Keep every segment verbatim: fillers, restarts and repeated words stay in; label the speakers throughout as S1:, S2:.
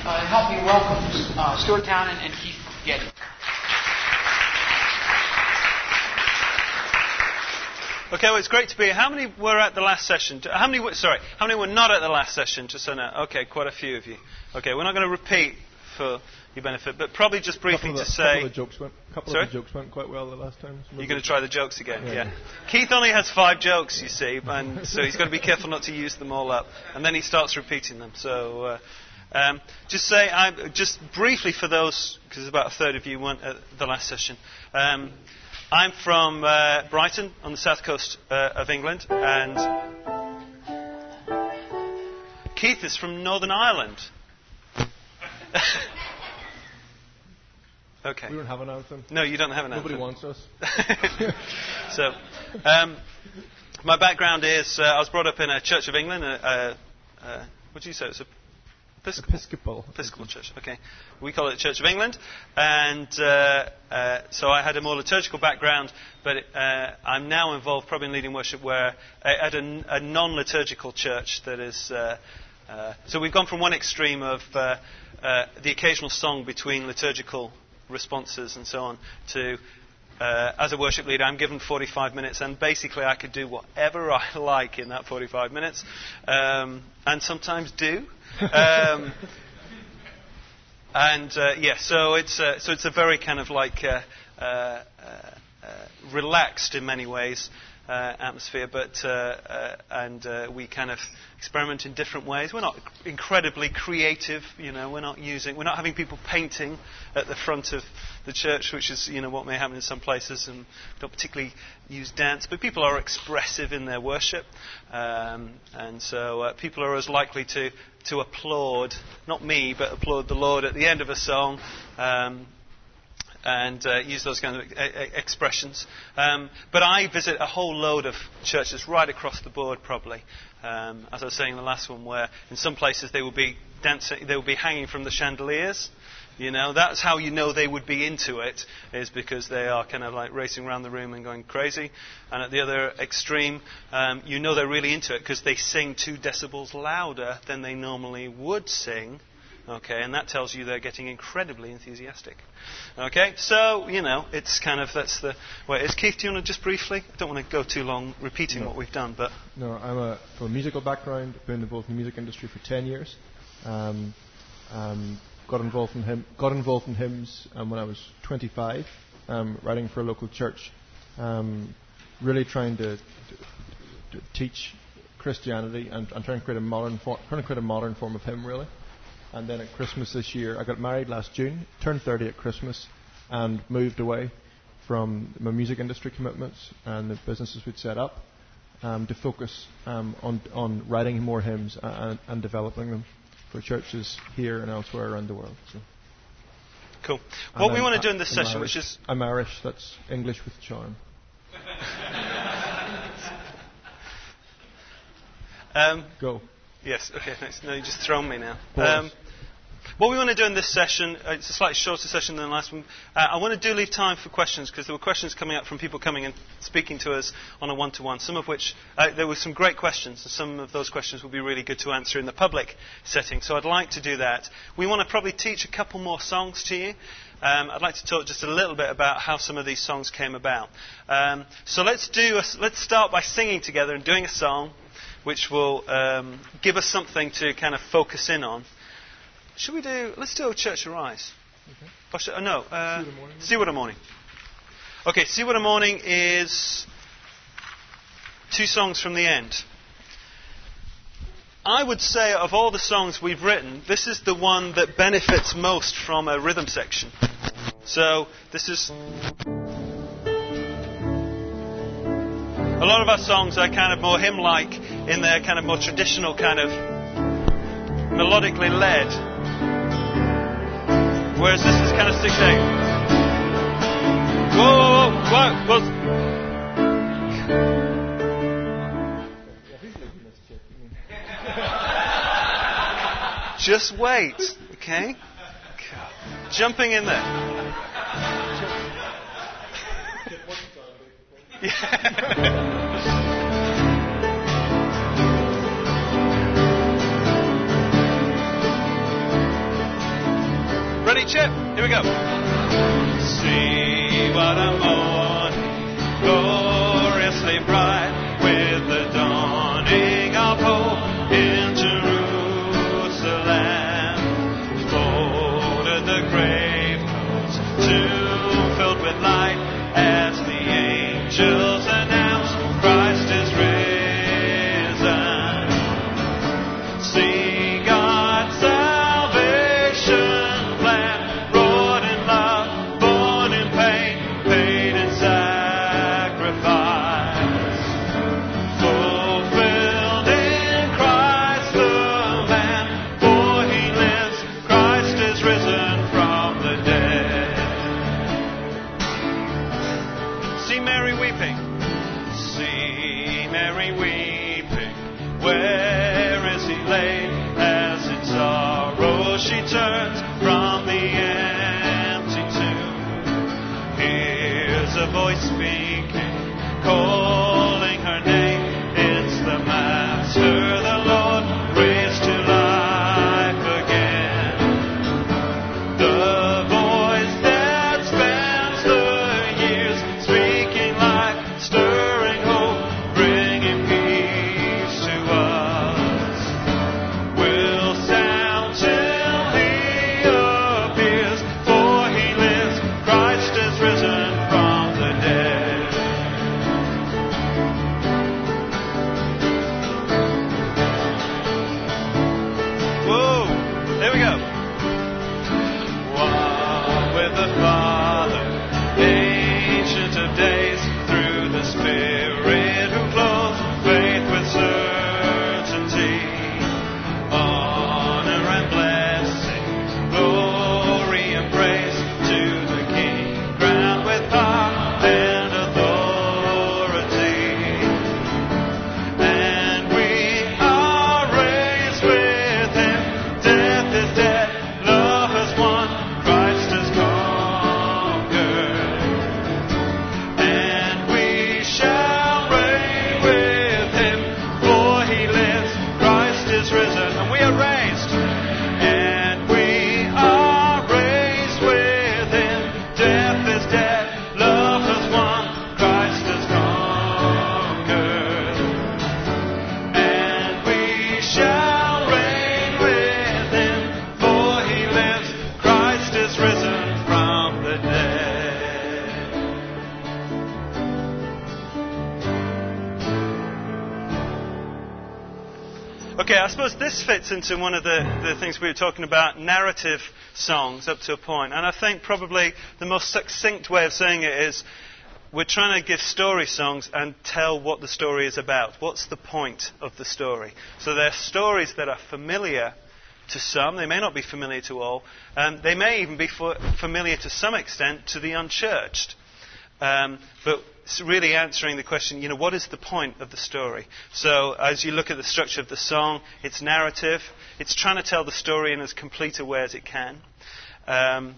S1: uh, help me welcome uh, Stuart Townend and Keith Getty.
S2: Okay, well, it's great to be here. How many were at the last session? How many were, sorry, how many were not at the last session? Just so now. Okay, quite a few of you. Okay, we're not going to repeat for your benefit, but probably just briefly
S3: the,
S2: to say...
S3: A couple of jokes went, couple
S2: sorry?
S3: of the jokes went quite well the last time.
S2: You're going to try the jokes again?
S3: Yeah.
S2: yeah. Keith only has five jokes, you see, and so he's got to be careful not to use them all up. And then he starts repeating them. So uh, um, just say, I, just briefly for those, because about a third of you weren't at the last session, um, I'm from uh, Brighton on the south coast uh, of England, and Keith is from Northern Ireland. Okay.
S3: We don't have an anthem.
S2: No, you don't have an
S3: Nobody
S2: anthem.
S3: wants us.
S2: So, um, my background is uh, I was brought up in a Church of England. Uh, uh, uh, what do you say? It's a Episcopal.
S3: Episcopal.
S2: Episcopal Church. Okay, we call it Church of England, and uh, uh, so I had a more liturgical background, but uh, I'm now involved probably in leading worship where uh, at a, a non-liturgical church that is. Uh, uh, so we've gone from one extreme of uh, uh, the occasional song between liturgical responses and so on to. Uh, as a worship leader, I'm given forty-five minutes, and basically I could do whatever I like in that forty-five minutes, um, and sometimes do. Um, and uh, yeah, so it's uh, so it's a very kind of like uh, uh, uh, relaxed in many ways uh, atmosphere, but uh, uh, and uh, we kind of experiment in different ways. We're not incredibly creative, you know. We're not using, we're not having people painting at the front of the church, which is, you know, what may happen in some places, and don't particularly use dance. But people are expressive in their worship, um, and so uh, people are as likely to to applaud, not me, but applaud the Lord at the end of a song. Um, and uh, use those kinds of e- e- expressions. Um, but I visit a whole load of churches right across the board, probably. Um, as I was saying in the last one, where in some places they will be dancing, they will be hanging from the chandeliers. You know, that's how you know they would be into it, is because they are kind of like racing around the room and going crazy. And at the other extreme, um, you know they're really into it because they sing two decibels louder than they normally would sing. Okay, and that tells you they're getting incredibly enthusiastic. Okay, so, you know, it's kind of, that's the way it is. Keith, do you want to just briefly? I don't want to go too long repeating
S3: no.
S2: what we've done, but...
S3: No, I'm a, from a musical background, been involved in the music industry for ten years. Um, um, got involved in hymn, got involved in hymns um, when I was twenty-five, um, writing for a local church, um, really trying to, to, to teach Christianity and, and trying to create a modern, for, trying to create a modern form of hymn, really. And then at Christmas this year, I got married last June, turned thirty at Christmas, and moved away from my music industry commitments and the businesses we'd set up um, to focus um, on on writing more hymns and, and developing them for churches here and elsewhere around the world. So.
S2: Cool.
S3: And
S2: What we
S3: I'm,
S2: want to do in this
S3: I'm
S2: session,
S3: Irish.
S2: which is...
S3: I'm Irish, that's English with charm.
S2: um,
S3: Go.
S2: Yes, okay, thanks. No, you just thrown me now. Um, what we want to do in this session, uh, it's a slightly shorter session than the last one. Uh, I want to do leave time for questions, because there were questions coming up from people coming and speaking to us on a one-to-one, some of which, uh, there were some great questions, and some of those questions will be really good to answer in the public setting. So I'd like to do that. We want to probably teach a couple more songs to you. Um, I'd like to talk just a little bit about how some of these songs came about. Um, so let's do. A, let's start by singing together and doing a song, which will um, give us something to kind of focus in on. Should we do... Let's do Church Arise. Okay. Or should, oh, no. Uh, See What a Morning. See What a Morning. Okay, See What a Morning is two songs from the end. I would say of all the songs we've written, this is the one that benefits most from a rhythm section. So, this is... A lot of our songs are kind of more hymn-like in their kind of more traditional kind of melodically led. Whereas this is kind of six eight. Whoa, whoa, whoa, whoa. Just wait, okay? Jumping in there. Yeah. reach it? Here we go. See what a morning, gloriously bright, with the dawning of hope in Jerusalem. Folded the grave clothes, tomb filled with light, as the angels announce Christ is risen. See God's salvation plan, wrought in love, born in pain, paid in sacrifice, fulfilled in Christ the man, for he lives, Christ is risen from the dead. See Mary weeping, see Mary weeping, where is he laid? As in sorrow she turns from the empty tomb. Hears a voice speaking, calling her name. It's the Master, the Lord, raised to life again. The voice that spans the years, speaking life, stirring hope, bringing peace to us, will sound till he appears, for he lives, Christ is risen from the dead. Whoa, there we go. One with the Father, Ancient of Days, through the Spirit who clothes faith with certainty. Honor and blessing, glory and praise to the King, crowned with power and authority. And we are raised with him. Death is dead, love has won, Christ has conquered. And we shall reign with him, for he lives, Christ is risen, and we are raised. And we are raised with him. Death is dead, love has won, Christ has conquered. And we shall reign with him, for he lives, Christ is risen from the dead. Okay, I suppose this fits into one of the, the things we were talking about, narrative songs up to a point. And I think probably the most succinct way of saying it is we're trying to give story songs and tell what the story is about. What's the point of the story? So they're stories that are familiar to some. They may not be familiar to all. Um, they may even be for, familiar to some extent to the unchurched. Um, but it's really answering the question, you know, what is the point of the story? So as you look at the structure of the song, it's narrative. It's trying to tell the story in as complete a way as it can. Um,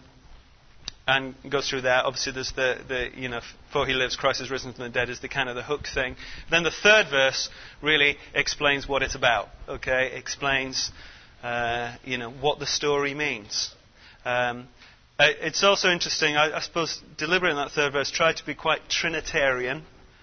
S2: and goes through that. Obviously, there's the, the, you know, for he lives, Christ is risen from the dead is the kind of the hook thing. Then the third verse really explains what it's about, okay? Explains, uh, you know, what the story means. Um, it's also interesting, I, I suppose, deliberately in that third verse, tried to be quite Trinitarian.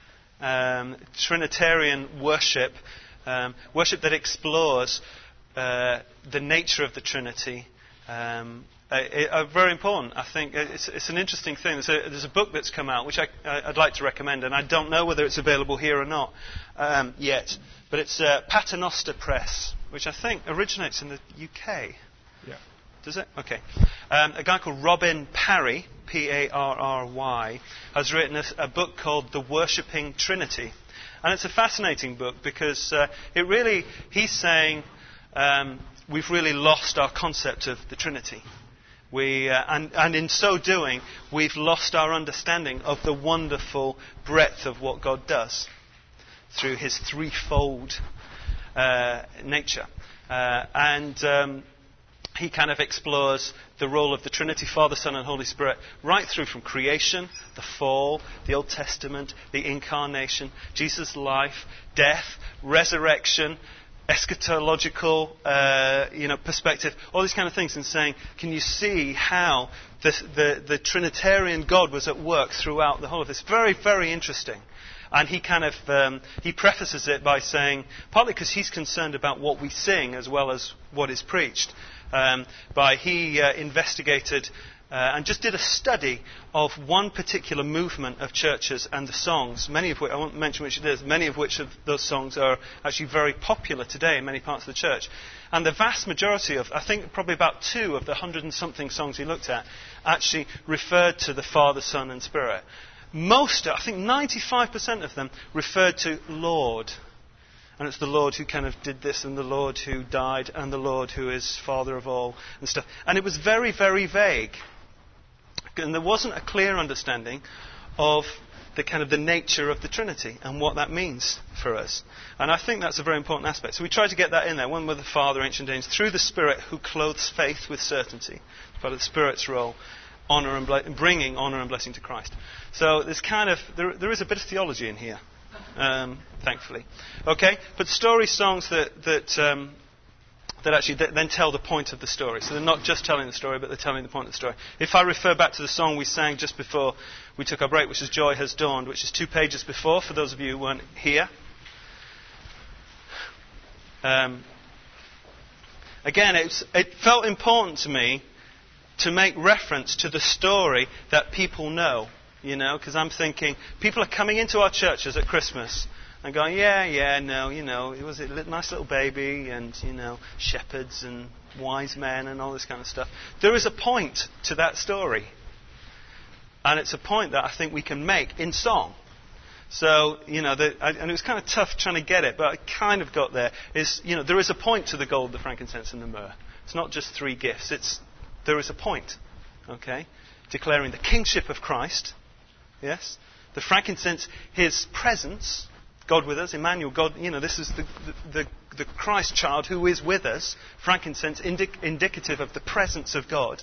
S2: Um, Trinitarian worship, um, worship that explores uh, the nature of the Trinity. Um, Uh, it, uh, very important, I think. It's, it's an interesting thing. There's a, there's a book that's come out, which I, uh, I'd like to recommend, and I don't know whether it's available here or not um, yet. But it's uh, Paternoster Press, which I think originates in the U K.
S3: Yeah.
S2: Does it? Okay. Um, a guy called Robin Parry, P A R R Y, has written a, a book called The Worshipping Trinity. And it's a fascinating book because uh, it really, he's saying um, we've really lost our concept of the Trinity. We, uh, and, and in so doing, we've lost our understanding of the wonderful breadth of what God does through his threefold uh, nature. Uh, and um, he kind of explores the role of the Trinity, Father, Son, and Holy Spirit, right through from creation, the fall, the Old Testament, the incarnation, Jesus' life, death, resurrection, eschatological, uh, you know, perspective, all these kind of things, and saying, can you see how the, the, the Trinitarian God was at work throughout the whole of this? Very, very interesting. And he kind of, um, he prefaces it by saying, partly because he's concerned about what we sing as well as what is preached, um, by he uh, investigated Uh, and just did a study of one particular movement of churches and the songs, many of which, I won't mention which it is, many of which of those songs are actually very popular today in many parts of the church. And the vast majority of, I think probably about two of the hundred and something songs he looked at, actually referred to the Father, Son and Spirit. Most, I think ninety-five percent of them referred to Lord. And it's the Lord who kind of did this, and the Lord who died, and the Lord who is Father of all, and stuff. And it was very, very vague. And there wasn't a clear understanding of the kind of the nature of the Trinity and what that means for us. And I think that's a very important aspect. So we try to get that in there. One with the Father, ancient days, through the Spirit who clothes faith with certainty. Part of the Spirit's role, honor and ble- bringing honor and blessing to Christ. So there's kind of there, there is a bit of theology in here, um, thankfully. Okay, but story songs that that. Um, that actually th- then tell the point of the story. So they're not just telling the story, but they're telling the point of the story. If I refer back to the song we sang just before we took our break, which is Joy Has Dawned, which is two pages before, for those of you who weren't here. Um, again, it's, it felt important to me to make reference to the story that people know, you know, because I'm thinking, people are coming into our churches at Christmas and going, yeah, yeah, no, you know, it was a nice little baby and, you know, shepherds and wise men and all this kind of stuff. There is a point to that story. And it's a point that I think we can make in song. So, you know, the, I, and it was kind of tough trying to get it, but I kind of got there. Is, you know, there is a point to the gold, the frankincense and the myrrh. It's not just three gifts. It's, there is a point, okay? Declaring the kingship of Christ, yes? The frankincense, his presence, God with us, Emmanuel, God, you know, this is the, the, the Christ child who is with us. Frankincense, indic- indicative of the presence of God.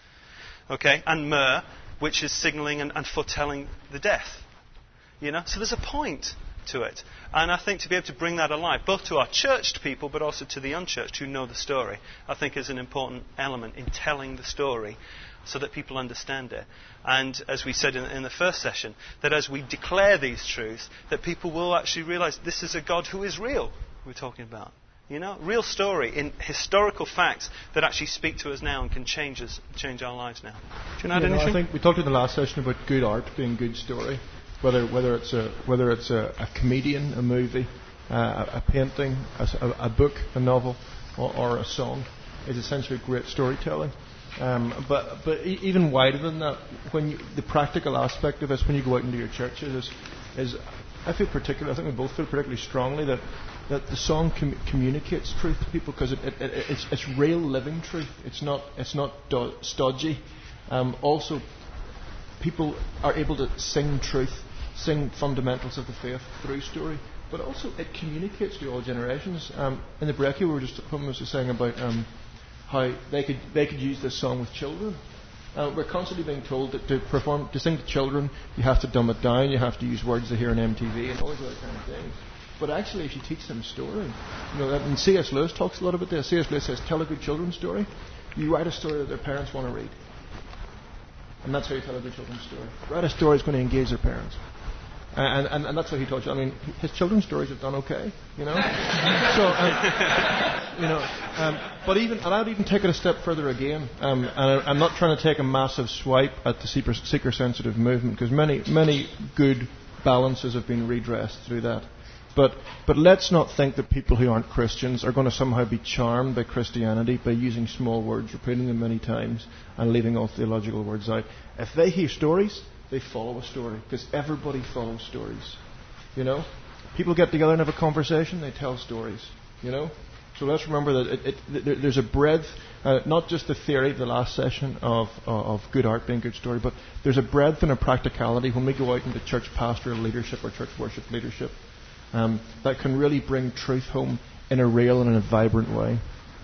S2: Okay? And myrrh, which is signaling and, and foretelling the death. You know? So there's a point to it. And I think to be able to bring that alive, both to our churched people, but also to the unchurched who know the story, I think is an important element in telling the story so that people understand it. And as we said in, in the first session, that as we declare these truths, that people will actually realize this is a God who is real, we're talking about. You know, real story in historical facts that actually speak to us now and can change us, change our lives now. Do you know
S3: yeah,
S2: anything?
S3: No, I think we talked in the last session about good art being good story, whether whether it's a whether it's a, a comedian, a movie, uh, a painting, a, a book, a novel, or, or a song, is essentially great storytelling. Um, but but e- even wider than that, when you, the practical aspect of this, when you go out into your churches, is, is I feel particularly, I think we both feel particularly strongly that, that the song com- communicates truth to people because it, it, it, it's, it's real living truth. It's not it's not do- stodgy. Um, also, people are able to sing truth, sing fundamentals of the faith through story. But also, it communicates to all generations. Um, in the break, we were just someone was just saying about. Um, how they could they could use this song with children. Uh, we're constantly being told that to perform to sing to children, you have to dumb it down, you have to use words they hear on M T V and all these other kind of things. But actually, if you teach them story, you know, and C S Lewis talks a lot about this. C S Lewis says, "Tell a good children's story. You write a story that their parents want to read, and that's how you tell a good children's story. Write a story that's going to engage their parents." And, and, and that's what he taught you. I mean, his children's stories have done okay, you know. so, um, you know, um, but even, and I'd even take it a step further again. Um, and I, I'm not trying to take a massive swipe at the seeker, seeker-sensitive movement because many, many good balances have been redressed through that. But, but let's not think that people who aren't Christians are going to somehow be charmed by Christianity by using small words, repeating them many times, and leaving all theological words out. If they hear stories, they follow a story, because everybody follows stories, you know. People get together and have a conversation, they tell stories, you know. So let's remember that it, it, there, there's a breadth, uh, not just the theory of the last session of, uh, of good art being good story, but there's a breadth and a practicality when we go out into church pastoral leadership or church worship leadership um, that can really bring truth home in a real and in a vibrant way.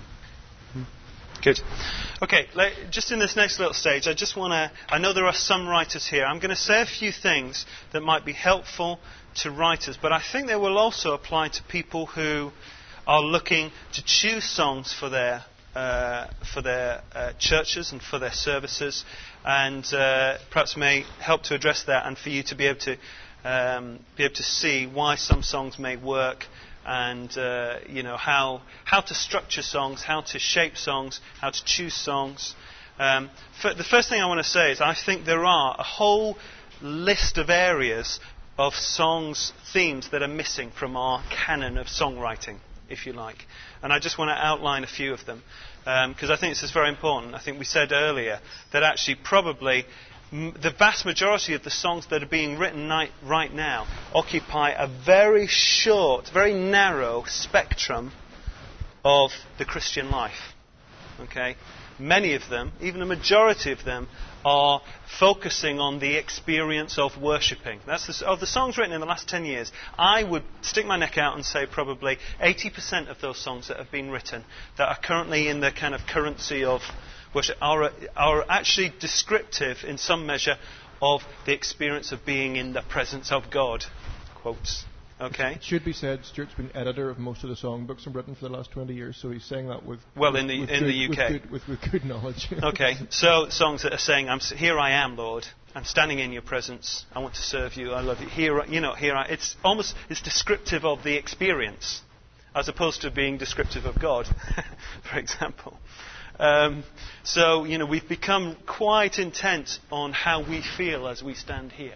S2: Good. Okay, just in this next little stage, I just want to, I know there are some writers here. I'm going to say a few things that might be helpful to writers, but I think they will also apply to people who are looking to choose songs for their uh, for their uh, churches and for their services, and uh, perhaps may help to address that, and for you to be able to um, be able to see why some songs may work, and uh, you know how how to structure songs, how to shape songs, how to choose songs. Um, for, the first thing I want to say is I think there are a whole list of areas of songs, themes that are missing from our canon of songwriting, if you like. And I just want to outline a few of them, because um, I think this is very important. I think we said earlier that actually probably m- the vast majority of the songs that are being written ni- right now occupy a very short, very narrow spectrum of the Christian life. Okay? Many of them, even a majority of them, are focusing on the experience of worshipping. That's the, of the songs written in the last ten years, I would stick my neck out and say probably eighty percent of those songs that have been written that are currently in the kind of currency of worship are, are actually descriptive in some measure of the experience of being in the presence of God. Quotes. Okay.
S3: It should be said, Stuart's been editor of most of the songbooks in Britain for the last twenty years, so he's saying that with
S2: well
S3: with,
S2: in the
S3: with
S2: in
S3: good,
S2: the U K
S3: with good, with, with good knowledge.
S2: Okay, so songs that are saying, "I'm here, I am, Lord. I'm standing in your presence. I want to serve you. I love you." Here, you know, here I. It's almost it's descriptive of the experience, as opposed to being descriptive of God, for example. Um, so you know, we've become quite intent on how we feel as we stand here.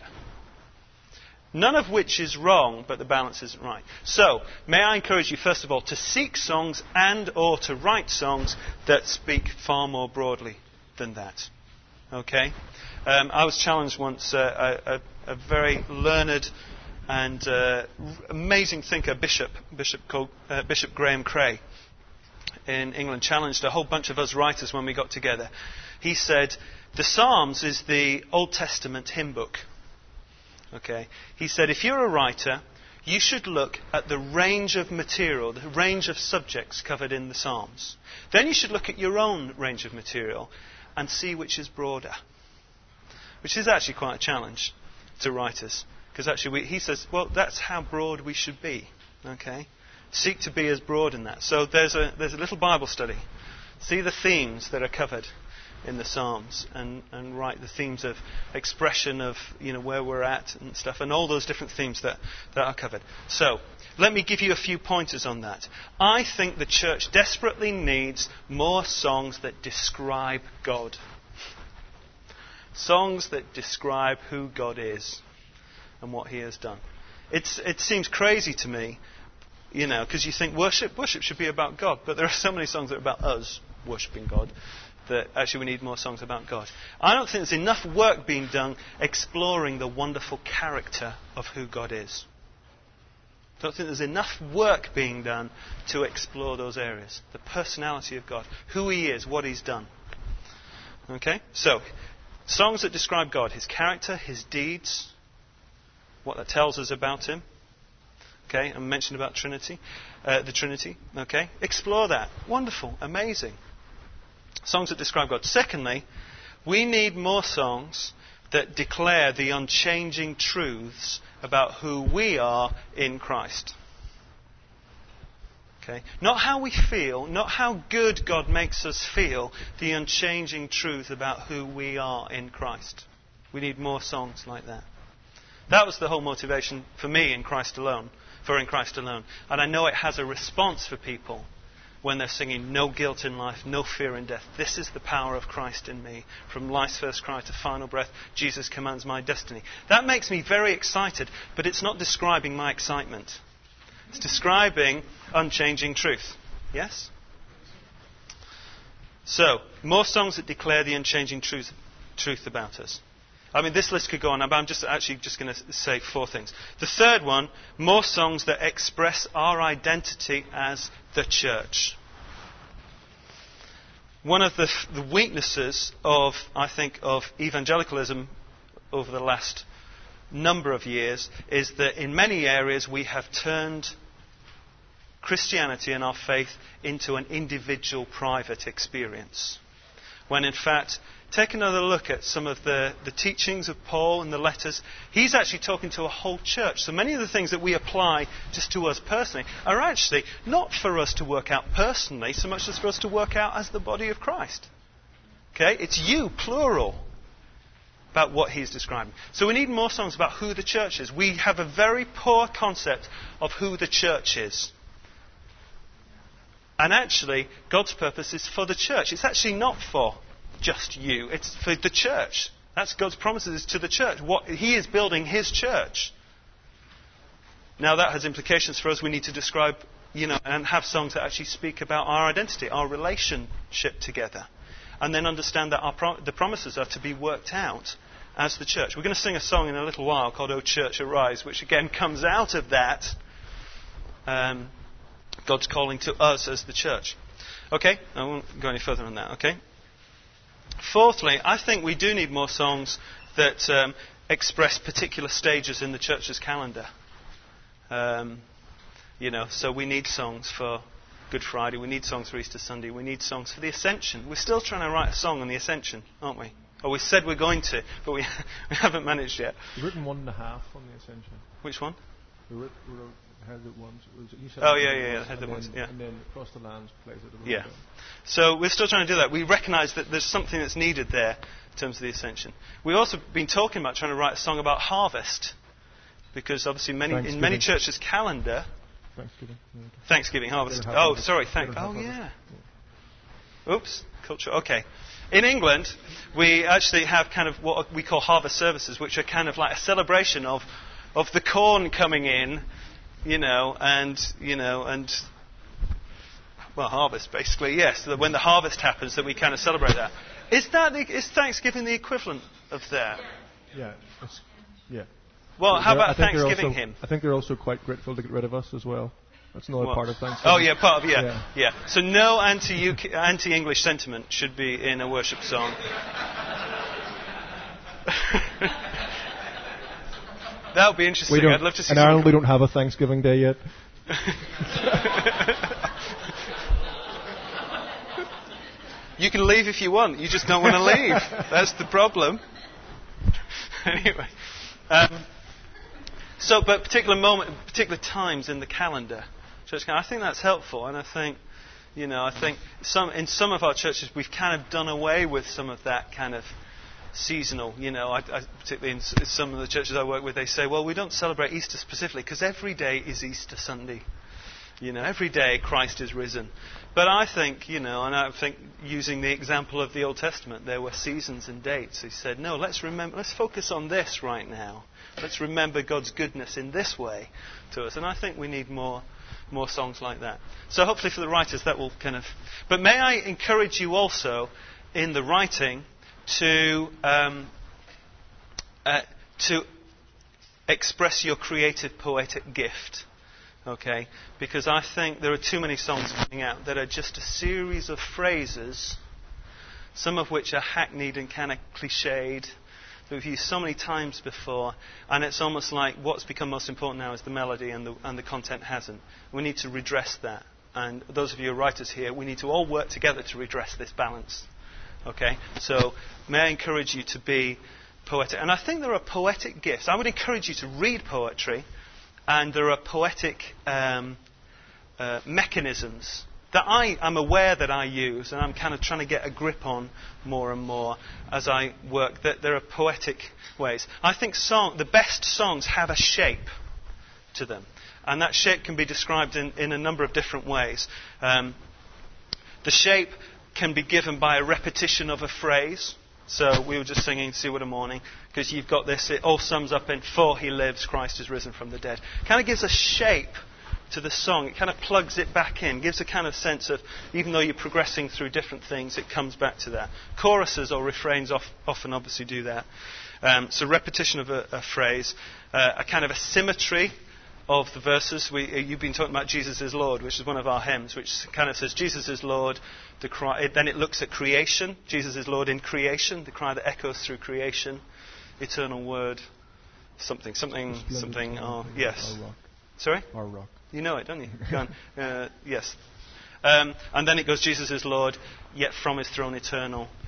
S2: None of which is wrong, but the balance isn't right. So, may I encourage you, first of all, to seek songs and or to write songs that speak far more broadly than that. Okay? Um, I was challenged once, uh, a, a, a very learned and uh, amazing thinker, Bishop, Bishop, called, uh, Bishop Graham Cray in England, challenged a whole bunch of us writers when we got together. He said, the Psalms is the Old Testament hymn book. Okay. He said, if you're a writer, you should look at the range of material, the range of subjects covered in the Psalms. Then you should look at your own range of material and see which is broader. Which is actually quite a challenge to writers. Because actually, we, he says, well, that's how broad we should be. Okay. Seek to be as broad in that. So there's a, there's a little Bible study. See the themes that are covered in the Psalms, and, and write the themes of expression of, you know, where we're at and stuff, and all those different themes that, that are covered. So, let me give you a few pointers on that. I think the church desperately needs more songs that describe God. Songs that describe who God is and what He has done. It's, it seems crazy to me, you know, because you think worship, worship should be about God, but there are so many songs that are about us worshipping God, that actually we need more songs about God. I don't think there's enough work being done exploring the wonderful character of who God is. I don't think there's enough work being done to explore those areas. The personality of God, who He is, what He's done. Okay? So, songs that describe God, His character, His deeds, what that tells us about Him. Okay? I mentioned about Trinity, uh, the Trinity. Okay? Explore that. Wonderful. Amazing. Songs that describe God. Secondly, we need more songs that declare the unchanging truths about who we are in Christ. Okay? Not how we feel, not how good God makes us feel, the unchanging truth about who we are in Christ. We need more songs like that. That was the whole motivation for me in Christ alone, for In Christ Alone. And I know it has a response for people when they're singing no guilt in life, no fear in death. This is the power of Christ in me. From life's first cry to final breath, Jesus commands my destiny. That makes me very excited, but it's not describing my excitement. It's describing unchanging truth. Yes? So, more songs that declare the unchanging truth, truth about us. I mean, this list could go on, but I'm just actually just going to say four things. The third one, more songs that express our identity as the church. One of the, the weaknesses of, I think, of evangelicalism over the last number of years is that in many areas we have turned Christianity and our faith into an individual, private experience. When in fact, take another look at some of the, the teachings of Paul and the letters. He's actually talking to a whole church. So many of the things that we apply just to us personally are actually not for us to work out personally so much as for us to work out as the body of Christ. Okay? It's you, plural, about what he's describing. So we need more songs about who the church is. We have a very poor concept of who the church is. And actually, God's purpose is for the church. It's actually not for just you. It's for the church. That's God's promises to the church. What He is building His church. Now that has implications for us. We need to describe, you know, and have songs that actually speak about our identity, our relationship together. And then understand that our pro- the promises are to be worked out as the church. We're going to sing a song in a little while called O Church Arise, which again comes out of that. Um, God's calling to us as the church. Okay, I won't go any further on that, okay? Fourthly, I think we do need more songs that um, express particular stages in the church's calendar. Um, you know, so we need songs for Good Friday, we need songs for Easter Sunday, we need songs for the Ascension. We're still trying to write a song on the Ascension, aren't we? Or we said we're going to, but we, we haven't managed yet.
S3: You've written one and a half on the Ascension.
S2: Which one?
S3: We wrote, we wrote Heard That Once. You said
S2: oh, yeah, yeah, yeah. Heard That Once, yeah.
S3: And then Across the Lands plays it a little
S2: yeah.
S3: bit.
S2: So we're still trying to do that. We recognise that there's something that's needed there in terms of the Ascension. We've also been talking about trying to write a song about harvest. Because obviously many in many churches' calendar...
S3: Thanksgiving. Yeah.
S2: Thanksgiving, harvest. Oh, sorry, thank... Oh, yeah. yeah. Oops, culture. Okay. In England, we actually have kind of what we call harvest services, which are kind of like a celebration of of the corn coming in, you know, and, you know, and, well, harvest, basically, yes. So that when the harvest happens, that we kind of celebrate that. Is that the, is Thanksgiving the equivalent of that?
S3: Yeah. It's, yeah.
S2: Well, how
S3: They're,
S2: about Thanksgiving
S3: also,
S2: hymn?
S3: I think they're also quite grateful to get rid of us as well. That's another
S2: what?
S3: part of Thanksgiving.
S2: Oh, yeah, part of, yeah.
S3: Yeah.
S2: yeah. So no anti-U K, anti-English sentiment should be in a worship song. That would be interesting. I'd love to see.
S3: In Ireland, we don't have a Thanksgiving Day yet.
S2: You can leave if you want. You just don't want to leave. That's the problem. Anyway, um, so but particular moment, particular times in the calendar, church. I think that's helpful, and I think, you know, I think some in some of our churches we've kind of done away with some of that kind of seasonal, you know, I, I, particularly in some of the churches I work with, they say, well, we don't celebrate Easter specifically because every day is Easter Sunday. You know, every day Christ is risen. But I think, you know, and I think using the example of the Old Testament, there were seasons and dates. He said, no, let's remember, let's focus on this right now. Let's remember God's goodness in this way to us. And I think we need more more songs like that. So hopefully for the writers that will kind of... But may I encourage you also in the writing to um, uh, to express your creative poetic gift, okay? Because I think there are too many songs coming out that are just a series of phrases, some of which are hackneyed and kind of cliched, that we've used so many times before, and it's almost like what's become most important now is the melody and the, and the content hasn't. We need to redress that. And those of you who are writers here, we need to all work together to redress this balance. Okay, so may I encourage you to be poetic. And I think there are poetic gifts. I would encourage you to read poetry, and there are poetic um, uh, mechanisms that I am aware that I use, and I'm kind of trying to get a grip on more and more as I work, that there are poetic ways. I think song, the best songs have a shape to them, and that shape can be described in, in a number of different ways. Um, the shape can be given by a repetition of a phrase. So we were just singing See What a Morning, because you've got this, it all sums up in For He lives, Christ is risen from the dead. Kind of gives a shape to the song. It kind of plugs it back in, gives a kind of sense of, even though you're progressing through different things, it comes back to that. Choruses or refrains off, often obviously do that. Um, so repetition of a, a phrase, uh, a kind of a symmetry of the verses. We, uh, you've been talking about Jesus is Lord, which is one of our hymns, which kind of says Jesus is Lord. The cry, it, then it looks at creation. Jesus is Lord in creation. The cry that echoes through creation. Eternal Word. Something, something, something. Oh, yes.
S3: Our rock.
S2: Sorry?
S3: Our rock.
S2: You know it, don't you? Go on. Uh, yes. Um, and then it goes, Jesus is Lord, yet from his throne eternal.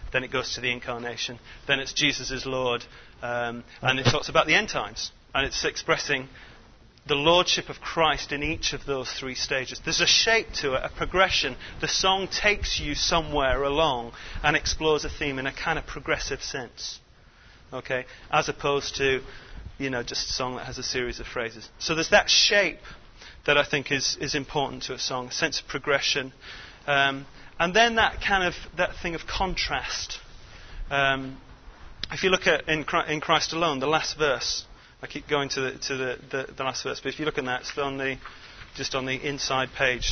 S2: then it goes to the incarnation, then it's Jesus is Lord, um, and it talks about the end times, and it's expressing the lordship of Christ in each of those three stages. There's a shape to it, a progression. The song takes you somewhere along and explores a theme in a kind of progressive sense, okay, as opposed to, you know, just a song that has a series of phrases. So there's that shape that I think is, is important to a song, a sense of progression. Um, and then that kind of, that thing of contrast. Um, if you look at in, in Christ Alone, the last verse, I keep going to the to the, the, the last verse, but if you look at that, it's on the just on the inside page.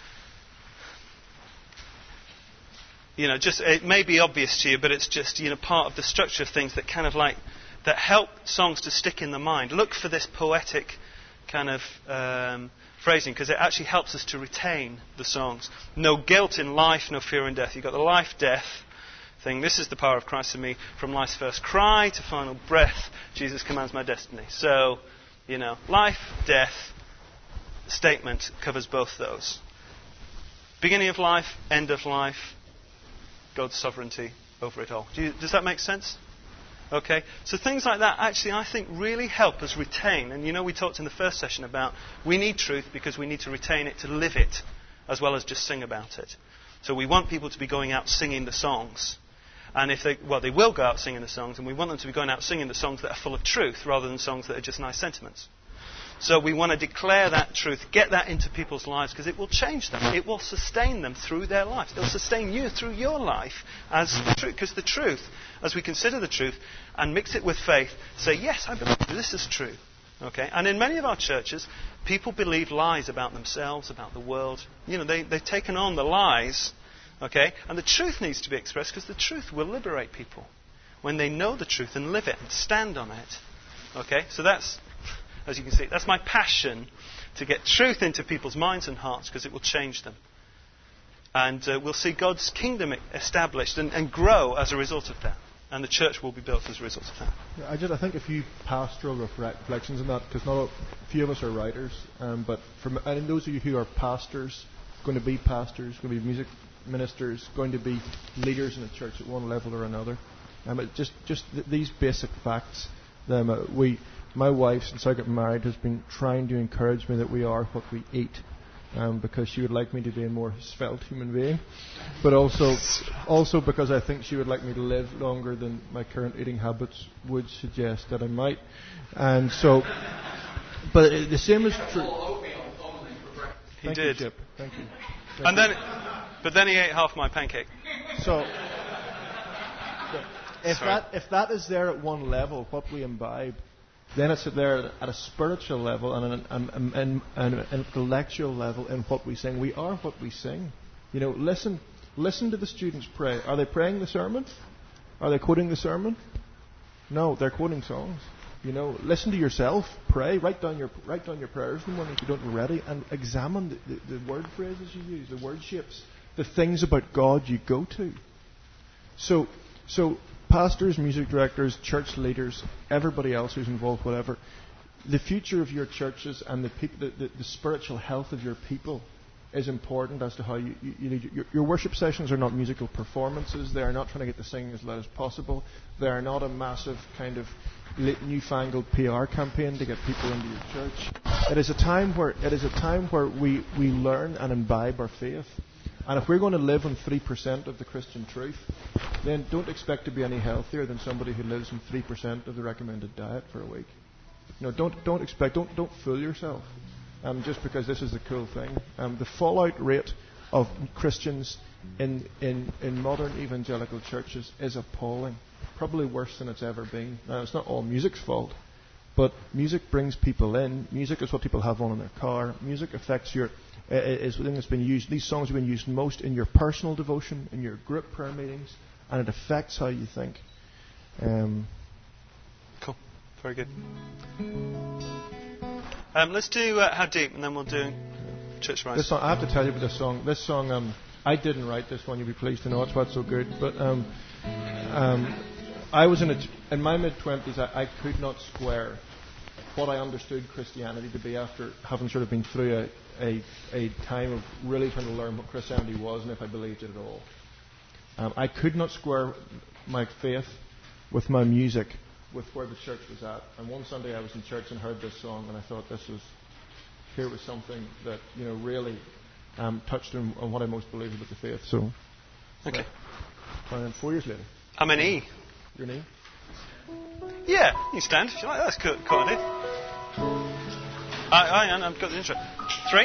S2: You know, just it may be obvious to you, but it's just, you know, part of the structure of things that kind of like that help songs to stick in the mind. Look for this poetic kind of um, phrasing, because it actually helps us to retain the songs. No guilt in life, no fear in death. You've got the life, death thing. This is the power of Christ in me, from life's first cry to final breath. Jesus commands my destiny. So, you know, life, death statement covers both those. Beginning of life, end of life, God's sovereignty over it all. Do you, does that make sense? Okay, so things like that actually I think really help us retain. And you know, we talked in the first session about we need truth because we need to retain it to live it as well as just sing about it. So we want people to be going out singing the songs. And if they, well, they will go out singing the songs, and we want them to be going out singing the songs that are full of truth rather than songs that are just nice sentiments. So we want to declare that truth, get that into people's lives, because it will change them. It will sustain them through their lives. It will sustain you through your life as the truth. Because the truth, as we consider the truth and mix it with faith, say, yes, I believe this is true. Okay? And in many of our churches, people believe lies about themselves, about the world. You know, they, they've taken on the lies. Okay? And the truth needs to be expressed, because the truth will liberate people when they know the truth and live it and stand on it. Okay? So that's, as you can see, that's my passion, to get truth into people's minds and hearts, because it will change them. And uh, we'll see God's kingdom established and, and grow as a result of that. And the church will be built as a result of that.
S3: Yeah, I just I think a few pastoral reflections on that, because not a few of us are writers, um, but for and those of you who are pastors, going to be pastors, going to be music ministers, going to be leaders in a church at one level or another. Um, it just just th- these basic facts. Um, uh, we, my wife, since I got married, has been trying to encourage me that we are what we eat, um, because she would like me to be a more svelte human being, but also also because I think she would like me to live longer than my current eating habits would suggest that I might. And so, but uh, the same is true.
S2: He
S3: Thank
S2: did.
S3: You, Chip. Thank you. Thank
S2: and
S3: you.
S2: then. But then he ate half my pancake.
S3: So, if
S2: Sorry.
S3: that if that is there at one level, what we imbibe, then it's there at a spiritual level and an, an, an, an, an intellectual level in what we sing. We are what we sing. You know, listen, listen to the students pray. Are they praying the sermon? Are they quoting the sermon? No, they're quoting songs. You know, listen to yourself, pray, write down your write down your prayers in the morning if you don't already, and examine the, the, the word phrases you use, the word shapes, the things about God you go to. So, so pastors, music directors, church leaders, everybody else who's involved, whatever, the future of your churches and the, peop- the, the, the spiritual health of your people is important as to how you, you, you need your, your worship sessions are not musical performances. They are not trying to get the singing as loud as possible. They are not a massive kind of newfangled P R campaign to get people into your church. It is a time where it is a time where we, we learn and imbibe our faith. And if we're going to live on three percent of the Christian truth, then don't expect to be any healthier than somebody who lives on three percent of the recommended diet for a week. You know, don't don't expect don't don't fool yourself. Um, just because this is the cool thing. Um, the fallout rate of Christians in, in, in modern evangelical churches is appalling. Probably worse than it's ever been. Now, it's not all music's fault, but music brings people in. Music is what people have on in their car. Music affects your... Uh, is the thing that's been used. These songs have been used most in your personal devotion, in your group prayer meetings, and it affects how you think. Um,
S2: cool. Very good. Um, let's do uh, How Deep, and then we'll do Church Rise.
S3: This song, I have to tell you about this song. This song, um, I didn't write this one. You'll be pleased to know it's what's so good. But um, um, I was in a t- in my mid twenties. I, I could not square what I understood Christianity to be after having sort of been through a, a a time of really trying to learn what Christianity was and if I believed it at all. Um, I could not square my faith with my music, with where the church was at. And one Sunday I was in church and heard this song, and I thought this was, here was something that, you know, really um, touched on, on what I most believe about the faith. So,
S2: okay.
S3: Uh, four years later.
S2: I'm an E.
S3: You're an E?
S2: Yeah, you stand if you like. That's cool, cool idea. I, I, I've got the intro. Three.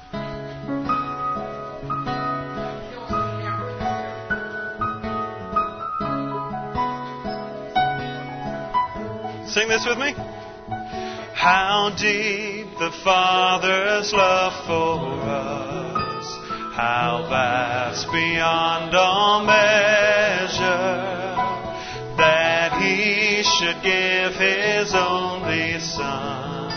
S2: Sing this with me. How deep the Father's love for us, how vast beyond all measure, that He should give His only Son,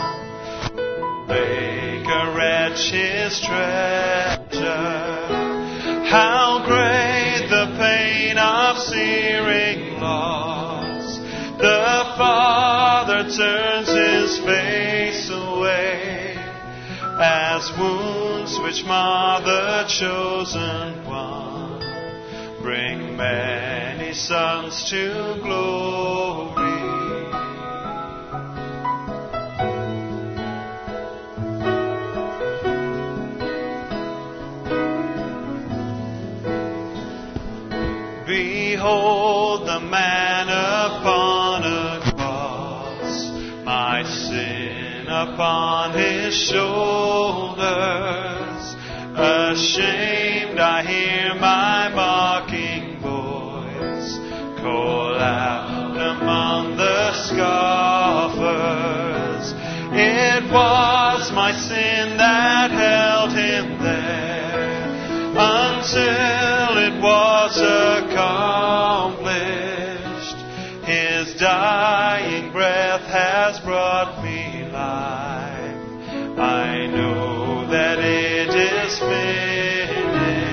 S2: make a wretch His treasure. How great the pain of searing loss, the Father turns His face away, as wounds which mar the chosen one bring many sons to glory. Behold the man upon a cross, my sin upon His shoulders. Ashamed I hear my mocking voice call out among the scoffers. It was my sin that held Him there until it was accomplished. His dying breath has brought me life. I know that it is finished.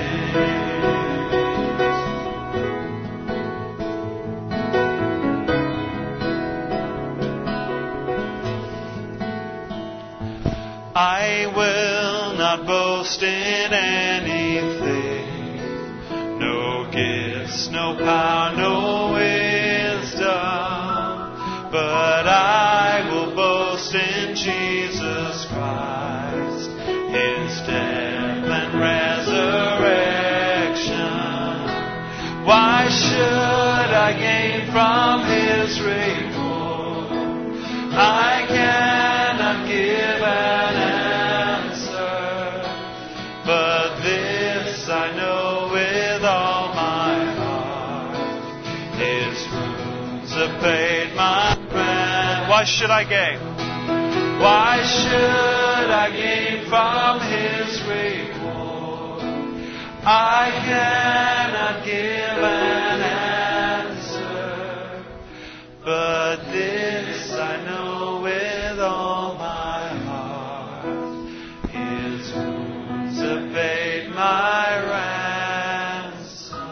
S2: I will not boast in anything, no gifts, no power, no wisdom, but I will boast in Jesus Christ, His death and resurrection. Why should I gain from His reward? I cannot give an answer, but this I know with all my heart, His wounds have paid my rent. Why should I gain? Why should I gain from His reward? I cannot give an answer, but this I know with all my heart, His wounds have paid my ransom.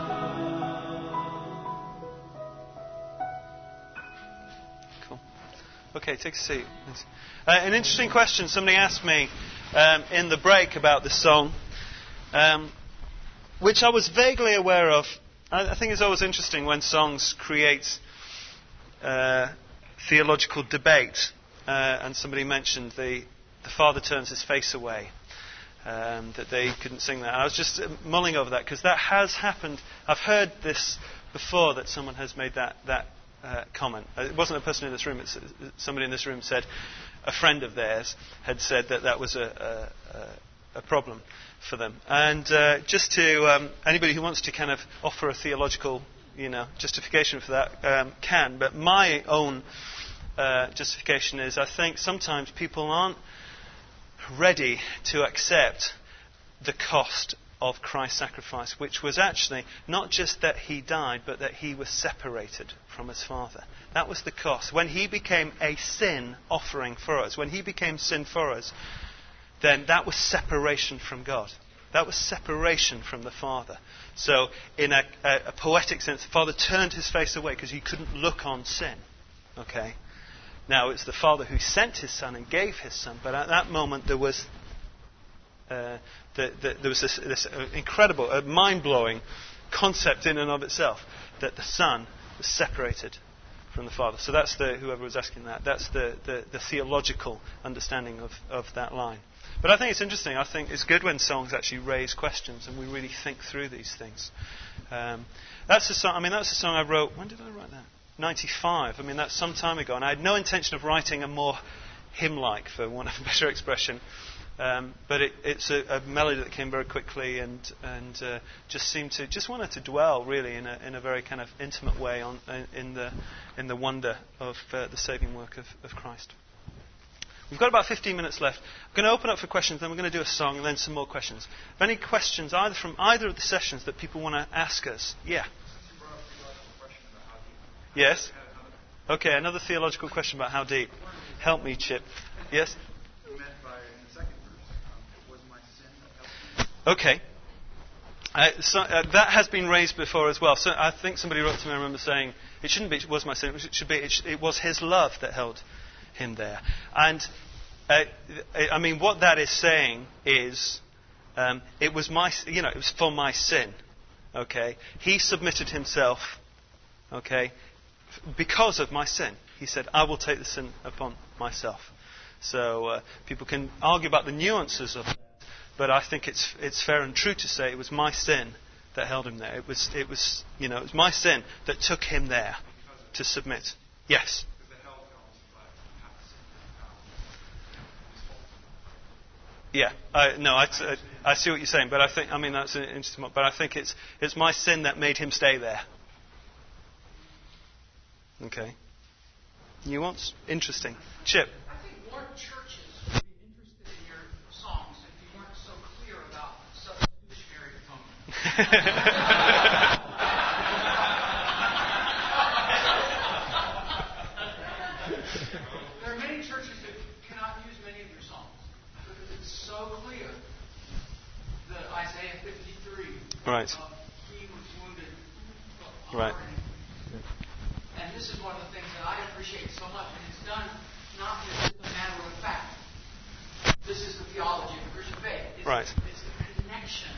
S2: Cool. Okay, take a seat. Uh, an interesting question somebody asked me um, in the break about this song, um, which I was vaguely aware of. I, I think it's always interesting when songs create uh, theological debate. Uh, and somebody mentioned the, the Father turns His face away, um, that they couldn't sing that. And I was just mulling over that because that has happened. I've heard this before, that someone has made that, that uh, comment. It wasn't a person in this room. It's, somebody in this room said a friend of theirs had said that that was a, a, a problem for them. And uh, just to um, anybody who wants to kind of offer a theological, you know, justification for that um, can. But my own uh, justification is, I think sometimes people aren't ready to accept the cost of Christ's sacrifice, which was actually not just that He died, but that He was separated from His Father. That was the cost. When He became a sin offering for us, when He became sin for us, then that was separation from God. That was separation from the Father. So in a, a, a poetic sense, the Father turned His face away because He couldn't look on sin. Okay? Now, it's the Father who sent His Son and gave His Son, but at that moment there was uh, the, the, there was this, this incredible, uh, mind-blowing concept in and of itself, that the Son was separated from the Father. So that's the, whoever was asking that, that's the, the, the theological understanding of, of that line. But I think it's interesting. I think it's good when songs actually raise questions and we really think through these things. Um, that's a song. I mean, that's a song I wrote. When did I write that? ninety-five. I mean, that's some time ago, and I had no intention of writing a more hymn-like, for want of a better expression. Um, but it, it's a, a melody that came very quickly, and and uh, just seemed to just wanted to dwell really in a in a very kind of intimate way on in the in the wonder of uh, the saving work of, of Christ. We've got about fifteen minutes left. I'm going to open up for questions, then we're going to do a song, and then some more questions. If any questions, either from either of the sessions that people want to ask us, yeah. Yes. Okay, another theological question about how deep. Help me, Chip. Yes. Okay. Uh, so, uh, that has been raised before as well. So I think somebody wrote to me, I remember saying, it shouldn't be, it was my sin, it should be, it, sh- it was his love that held him there. And, uh, I mean, what that is saying is, um, it was my, you know, it was for my sin. Okay? He submitted himself, okay, because of my sin. He said, I will take the sin upon myself. So uh, people can argue about the nuances of that. But I think it's it's fair and true to say it was my sin that held him there. It was it was you know it was my sin that took him there to submit. Yes. Yeah. I, no, I, I, I see what you're saying, but I think I mean that's an interesting one. But I think it's it's my sin that made him stay there. Okay. Nuance, interesting. Chip.
S1: I think more churches would be interested in your songs if you weren't so clear about substitutionary atonement. There are many churches that cannot use many of your songs because it's so clear that Isaiah fifty-three,
S2: right.
S1: uh, he was wounded,
S2: right.
S1: And this is one of the things that I appreciate so much, and it's done not just as a matter of fact. This is the theology of the Christian faith. It's,
S2: right.
S1: It's the connection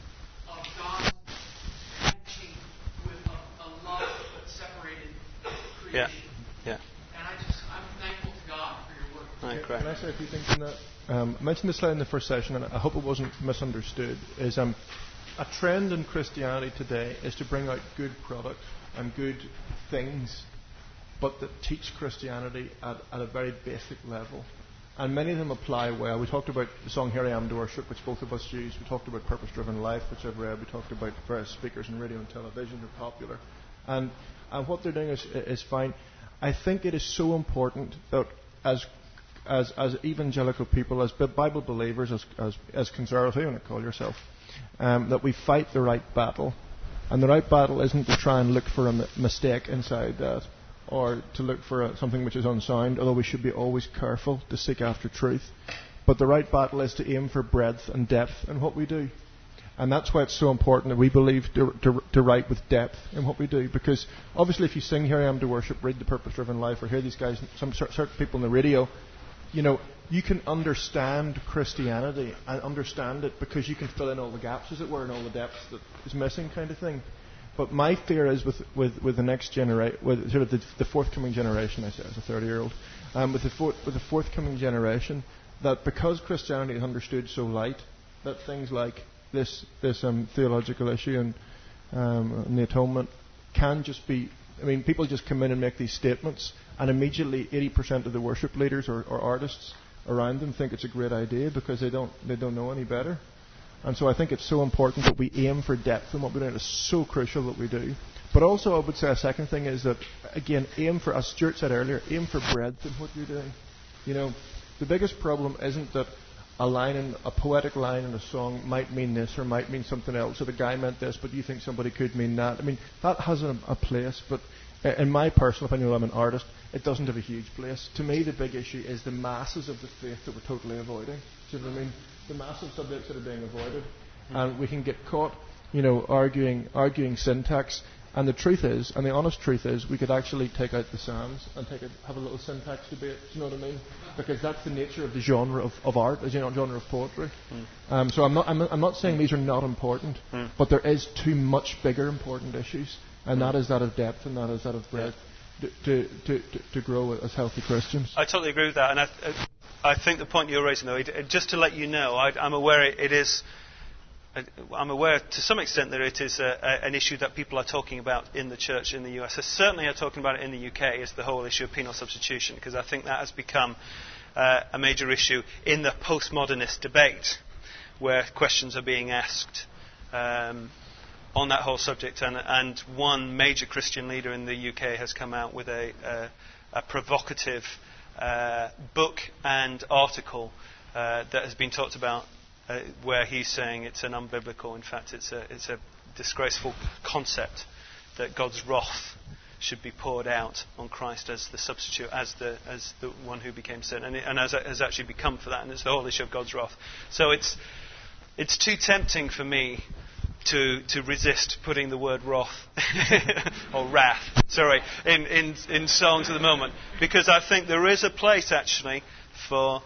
S1: of God's connection with a, a love but separated creation.
S2: Yeah. Yeah.
S1: And I just, I'm thankful to God for your work.
S2: Right,
S3: Can I say a few things on that? Um, I mentioned this slide in the first session, and I hope it wasn't misunderstood. Is um, a trend in Christianity today is to bring out good product and good things, but that teach Christianity at, at a very basic level. And many of them apply well. We talked about the song Here I Am to Worship, which both of us use. We talked about Purpose-Driven Life, which I've read. We talked about various speakers in radio and television who are popular. And, and what they're doing is, is fine. I think it is so important that as as, as evangelical people, as Bible believers, as, as, as conservative, you want to call yourself, um, that we fight the right battle. And the right battle isn't to try and look for a m- mistake inside that, or to look for a, something which is unsound, although we should be always careful to seek after truth. But the right battle is to aim for breadth and depth in what we do. And that's why it's so important that we believe to, to, to write with depth in what we do. Because obviously if you sing Here I Am to Worship, read The Purpose-Driven Life, or hear these guys, some certain people on the radio, you know, you can understand Christianity and understand it because you can fill in all the gaps, as it were, and all the depths that is missing, kind of thing. But my fear is with with, with the next generation, with sort of the, the forthcoming generation, I say as a thirty-year-old, um, with the for, with the forthcoming generation, that because Christianity is understood so light, that things like this this um, theological issue and, um, and the atonement can just be. I mean, people just come in and make these statements, and immediately eighty percent of the worship leaders or, or artists around them think it's a great idea because they don't they don't know any better. And so I think it's so important that we aim for depth in what we're doing. It's so crucial that we do. But also I would say a second thing is that, again, aim for, as Stuart said earlier, aim for breadth in what you're doing. You know, the biggest problem isn't that a line, in, a poetic line in a song might mean this or might mean something else, or the guy meant this, but you think somebody could mean that. I mean, that has a, a place, but in my personal opinion, I'm an artist, it doesn't have a huge place. To me, the big issue is the masses of the faith that we're totally avoiding. Do you know what I mean? The massive subjects that are being avoided. Mm-hmm. And we can get caught, you know, arguing arguing syntax And the truth is, and the honest truth is, we could actually take out the Psalms and take it, have a little syntax debate. Do you know what I mean? Because that's the nature of the genre of, of art, the genre of poetry. Mm. Um, so I'm not, I'm, I'm not saying these are not important, mm. but there is two much bigger important issues, and mm. that is that of depth and that is that of breadth, yeah. to, to, to, to grow as healthy Christians.
S2: I totally agree with that, and I, I think the point you're raising, though, it, just to let you know, I, I'm aware it, it is. I'm aware to some extent that it is a, a, an issue that people are talking about in the church in the U S. They certainly are talking about it in the U K, is the whole issue of penal substitution, because I think that has become uh, a major issue in the postmodernist debate, where questions are being asked um, on that whole subject. And, and one major Christian leader in the U K has come out with a, a, a provocative uh, book and article uh, that has been talked about, Uh, where he's saying it's an unbiblical, in fact, it's a, it's a disgraceful concept that God's wrath should be poured out on Christ as the substitute, as the as the one who became sin, and, it, and as has actually become for that, and it's the whole issue of God's wrath. So it's it's too tempting for me to to resist putting the word wrath or wrath, sorry, in, in in songs at the moment, because I think there is a place actually for.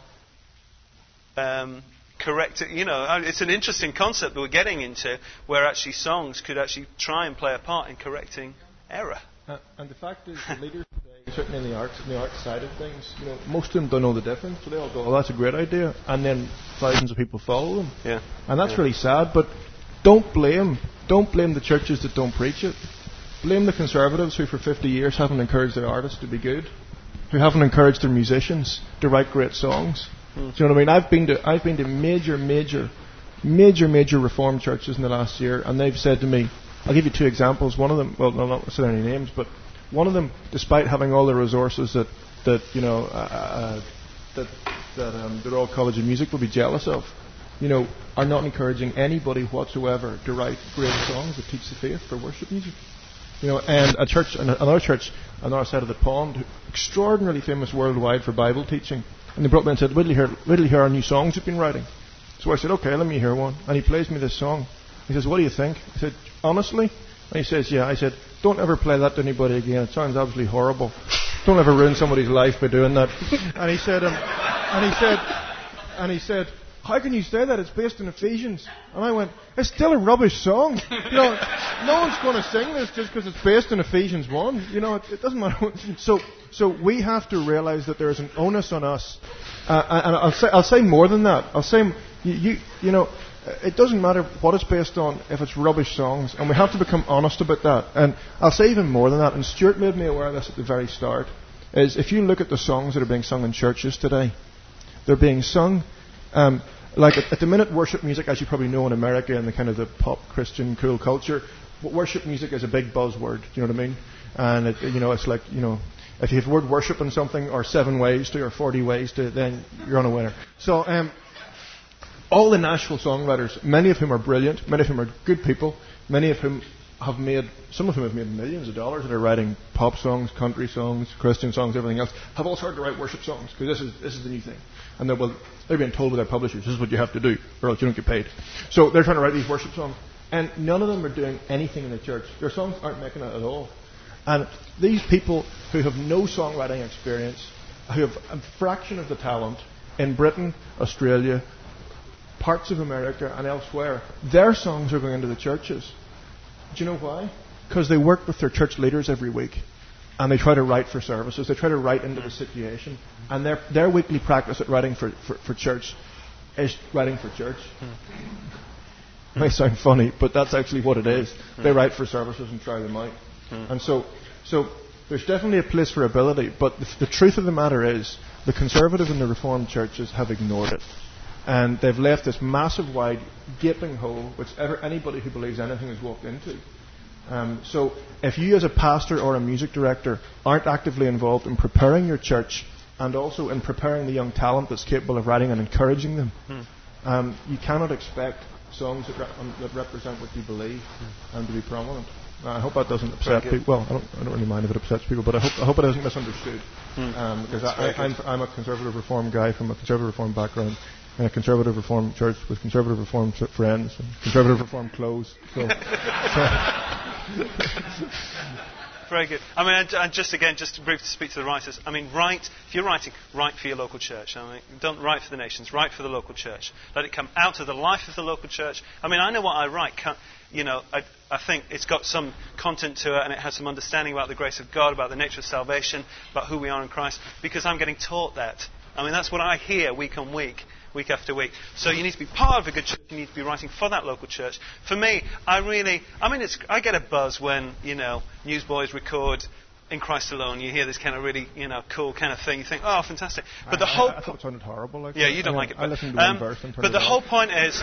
S2: Um, Correct, you know, it's an interesting concept that we're getting into, where actually songs could actually try and play a part in correcting error.
S3: Uh, and the fact is, the leaders today, certainly in the arts, in the arts side of things, you know, most of them don't know the difference. So they all go, "Oh, that's a great idea," and then thousands of people follow them.
S2: Yeah,
S3: and that's
S2: yeah.
S3: really sad. But don't blame, don't blame the churches that don't preach it. Blame the conservatives who, for fifty years, haven't encouraged their artists to be good, who haven't encouraged their musicians to write great songs. Mm. Do you know what I mean? I've been to I've been to major, major, major, major Reformed churches in the last year, and they've said to me, I'll give you two examples. One of them, well, I'll not say any names, but one of them, despite having all the resources that that you know uh, that that um, the Royal College of Music will be jealous of, you know, are not encouraging anybody whatsoever to write great songs that teach the faith for worship music. You know, and a church, another church on our side of the pond, extraordinarily famous worldwide for Bible teaching. And they brought me and said, "Wait till you hear, wait till you hear our new songs you've been writing." So I said, "Okay, let me hear one." And he plays me this song. He says, "What do you think?" I said, "Honestly?" And he says, "Yeah." I said, "Don't ever play that to anybody again. It sounds absolutely horrible. Don't ever ruin somebody's life by doing that." And he said, um, and he said, and he said, "How can you say that? It's based in Ephesians." And I went, "It's still a rubbish song. You know, no one's going to sing this just because it's based in Ephesians one. You know, it, it doesn't matter." So, so we have to realize that there is an onus on us. Uh, and I'll say, I'll say more than that. I'll say, you, you, you know, it doesn't matter what it's based on if it's rubbish songs, and we have to become honest about that. And I'll say even more than that. And Stuart made me aware of this at the very start. Is if you look at the songs that are being sung in churches today, they're being sung. Um, like at, at the minute, worship music, as you probably know in America and the kind of the pop Christian cool culture, worship music is a big buzzword. Do you know what I mean? And it, you know, it's like, you know, if you have the word worship in something, or seven ways to, or forty ways to, then you're on a winner. So um, all the Nashville songwriters, many of whom are brilliant, many of whom are good people, many of whom have made, some of whom have made millions of dollars that are writing pop songs, country songs, Christian songs, everything else, have all started to write worship songs, because this is this is the new thing. And they're, well, they're being told by their publishers, this is what you have to do, or else you don't get paid. So they're trying to write these worship songs. And none of them are doing anything in the church. Their songs aren't making it at all. And these people who have no songwriting experience, who have a fraction of the talent in Britain, Australia, parts of America and elsewhere, their songs are going into the churches. Do you know why? Because they work with their church leaders every week, and they try to write for services. They try to write into the situation, and their their weekly practice at writing for, for, for church is writing for church. It may sound funny, but that's actually what it is. They write for services and try them out. And so, so there's definitely a place for ability, but the, the truth of the matter is, the conservative and the Reformed churches have ignored it. And they've left this massive, wide, gaping hole, which ever, anybody who believes anything has walked into. Um, so if you as a pastor or a music director aren't actively involved in preparing your church, and also in preparing the young talent that's capable of writing and encouraging them, hmm. um, you cannot expect songs that, re- um, that represent what you believe hmm. and to be prominent. I hope that doesn't upset people. Well, I don't, I don't really mind if it upsets people, but I hope, I hope it isn't misunderstood. Mm. Um, because I, I, I'm, I'm a conservative Reform guy from a conservative Reform background, in a conservative Reform church with conservative Reform friends and conservative Reform clothes. So, so,
S2: Very good. I mean, and, and just again, just to briefly speak to the writers. I mean, write, if you're writing, write for your local church. I mean, don't write for the nations. Write for the local church. Let it come out of the life of the local church. I mean, I know what I write. You know, I, I think it's got some content to it, and it has some understanding about the grace of God, about the nature of salvation, about who we are in Christ, because I'm getting taught that. I mean, that's what I hear week on week. Week after week. So you need to be part of a good church. You need to be writing for that local church. For me, I really, I mean, it's, I get a buzz when, you know, newsboys record In Christ Alone. You hear this kind of really, you know, cool kind of thing. You think, oh, fantastic. But the
S3: I,
S2: whole...
S3: I, I thought it sounded horrible. Like
S2: yeah,
S3: that.
S2: you don't
S3: I,
S2: like it.
S3: I
S2: But,
S3: listened to
S2: um,
S3: one verse and turned
S2: but the
S3: it
S2: whole
S3: off.
S2: point is,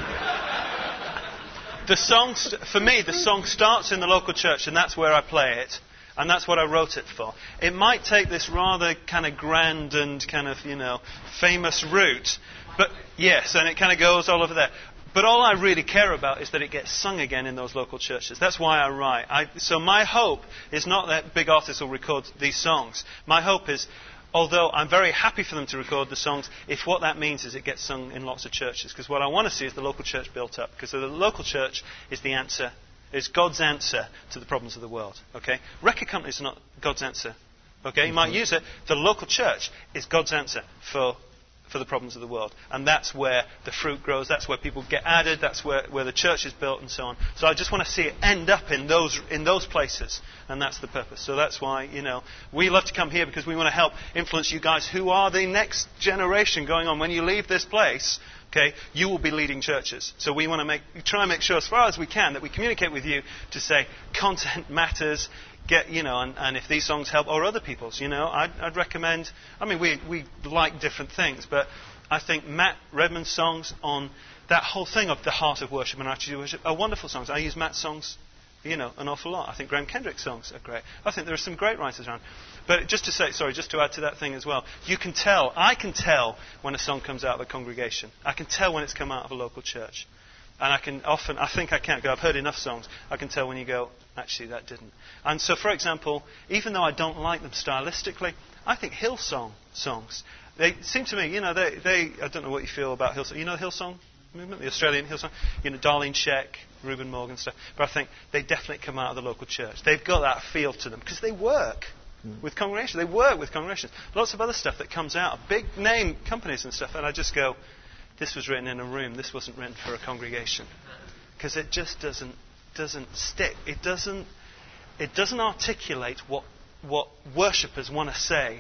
S2: the song, st- for me, the song starts in the local church, and that's where I play it. And that's what I wrote it for. It might take this rather kind of grand and kind of, you know, famous route. But yes, and it kind of goes all over there. But all I really care about is that it gets sung again in those local churches. That's why I write. I, so my hope is not that big artists will record these songs. My hope is, although I'm very happy for them to record the songs, if what that means is it gets sung in lots of churches. Because what I want to see is the local church built up. Because the local church is the answer. It's God's answer to the problems of the world. Okay? Record companies are not God's answer. Okay? You might use it. The local church is God's answer for for the problems of the world. And that's where the fruit grows. That's where people get added. That's where, where the church is built and so on. So I just want to see it end up in those in those places. And that's the purpose. So that's why, you know, we love to come here because we want to help influence you guys who are the next generation going on. When you leave this place, okay, you will be leading churches. So we want to make try and make sure as far as we can that we communicate with you to say content matters. Get, you know, and, and if these songs help, or other people's, you know, I'd, I'd recommend. I mean, we we like different things, but I think Matt Redman's songs on that whole thing of the heart of worship and attitude of worship are wonderful songs. I use Matt's songs, you know, an awful lot. I think Graham Kendrick's songs are great. I think there are some great writers around. But just to say, sorry, just to add to that thing as well, you can tell, I can tell when a song comes out of a congregation. I can tell when it's come out of a local church. And I can often, I think I can't go, I've heard enough songs, I can tell when you go, actually that didn't. And so, for example, even though I don't like them stylistically, I think Hillsong songs, they seem to me, you know, they, they I don't know what you feel about Hillsong. You know the Hillsong movement, the Australian Hillsong? You know, Darlene Zschech, Reuben Morgan stuff. But I think they definitely come out of the local church. They've got that feel to them because they work mm. with congregations. They work with congregations. Lots of other stuff that comes out, big name companies and stuff, and I just go, this was written in a room. This wasn't written for a congregation, because it just doesn't doesn't stick. It doesn't it doesn't articulate what what worshippers want to say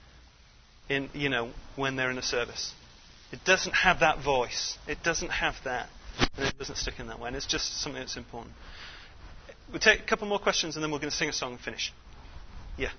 S2: in you know when they're in a service. It doesn't have that voice. It doesn't have that, and it doesn't stick in that way. And it's just something that's important. We'll take a couple more questions, and then we're going to sing a song and finish. Yeah.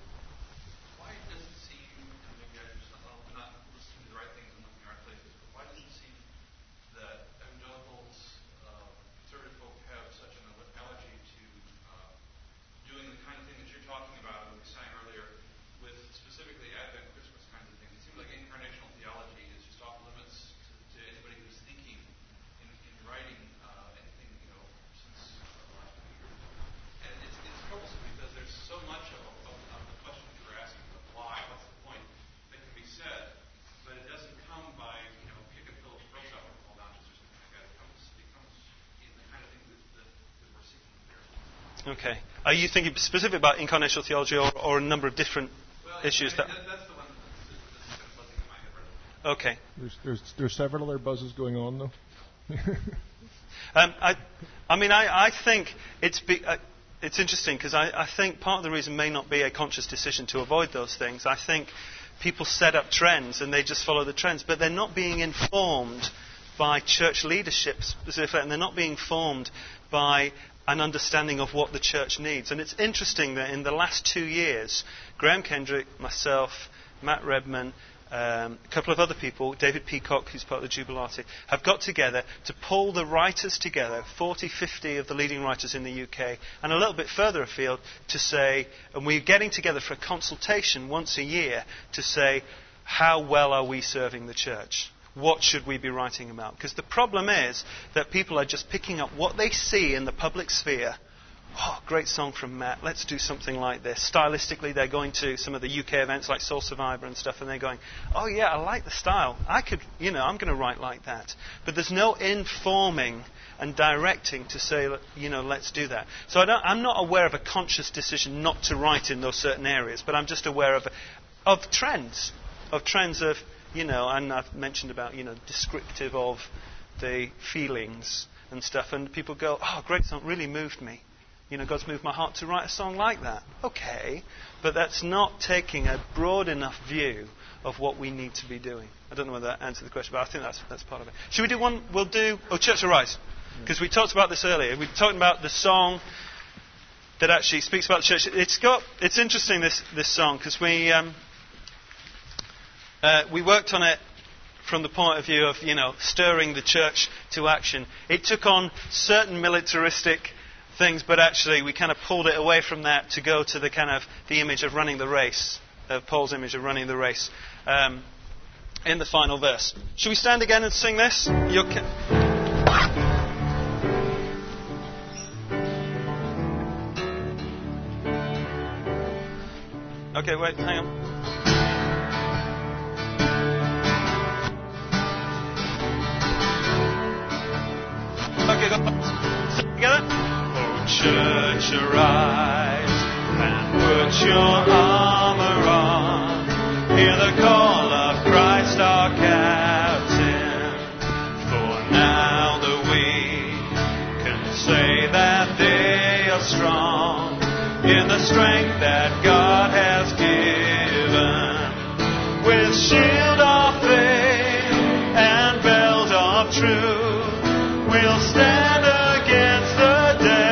S2: Okay. Are you thinking specifically about incarnational theology or, or a number of different well, issues?
S4: I mean,
S2: that
S4: that's the one that's, that's buzzing in my head.
S2: Okay.
S3: There's, there's, there's several other buzzes going on, though.
S2: um, I, I mean, I, I think it's be, uh, it's interesting because I, I think part of the reason may not be a conscious decision to avoid those things. I think people set up trends and they just follow the trends, but they're not being informed by church leadership specifically, and they're not being informed by an understanding of what the church needs. And it's interesting that in the last two years, Graham Kendrick, myself, Matt Redman, um, a couple of other people, David Peacock, who's part of the Jubilati, have got together to pull the writers together, forty, fifty of the leading writers in the U K, and a little bit further afield to say, and we're getting together for a consultation once a year to say, how well are we serving the church? What should we be writing about? Because the problem is that people are just picking up what they see in the public sphere. Oh, great song from Matt. Let's do something like this. Stylistically, they're going to some of the U K events like Soul Survivor and stuff, and they're going, oh, yeah, I like the style. I could, you know, I'm going to write like that. But there's no informing and directing to say, you know, let's do that. So I don't, I'm not aware of a conscious decision not to write in those certain areas, but I'm just aware of of trends, of trends of, you know, and I've mentioned about, you know, descriptive of the feelings and stuff, and people go, oh, great song, really moved me. You know, God's moved my heart to write a song like that. Okay, but that's not taking a broad enough view of what we need to be doing. I don't know whether that answered the question, but I think that's that's part of it. Should we do one? We'll do, oh, Church Arise. Because we talked about this earlier. We talked about the song that actually speaks about the church. It's got, it's interesting, this, this song, because we, um, uh, we worked on it from the point of view of, you know, stirring the church to action. It took on certain militaristic things, but actually we kind of pulled it away from that to go to the kind of the image of running the race, of Paul's image of running the race, um, in the final verse. Should we stand again and sing this? You're ca- okay, wait, hang on. Okay, go. Sing together. Church, arise and put your armor on. Hear the call of Christ our captain. For now the weak can say that they are strong in the strength that God has given. With shield of faith and belt of truth, we'll stand against the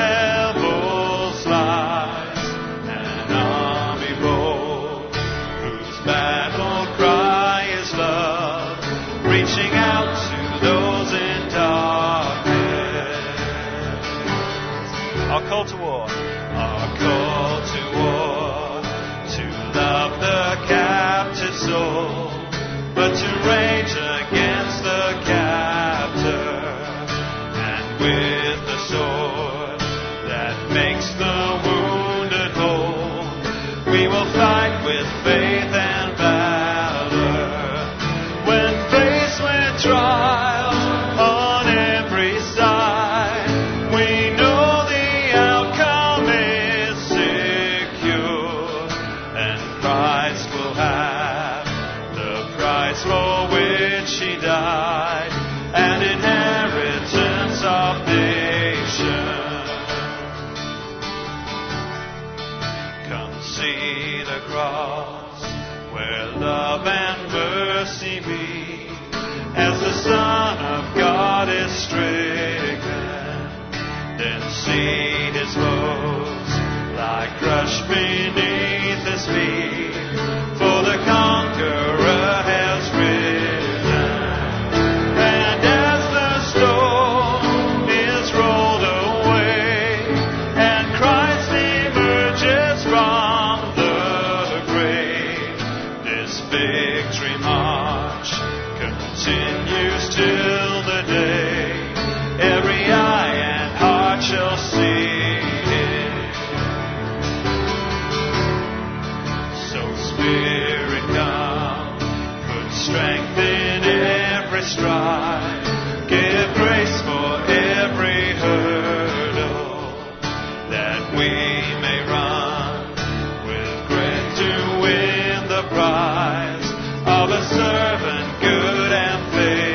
S2: call to war, our call to war, to love the captive soul, but to rage against the captor, and with the sword that makes the wounded whole, we will fight with faith and valor. When faced with trials on every side, we know she died, an inheritance of nations. Come see the cross where love and mercy meet, as the Son of God is stricken. Then see his foes lie crushed beneath his feet, for the conqueror has risen. Till the day every eye and heart shall see it. So Spirit come, put strength in every stride, give grace for every hurdle, that we may run with grit to win the prize of a servant good and faithful.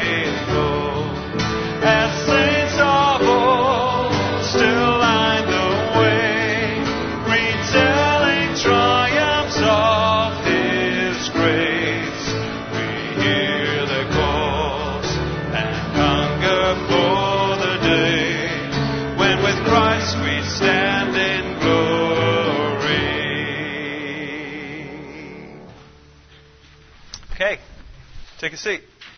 S2: Take a seat.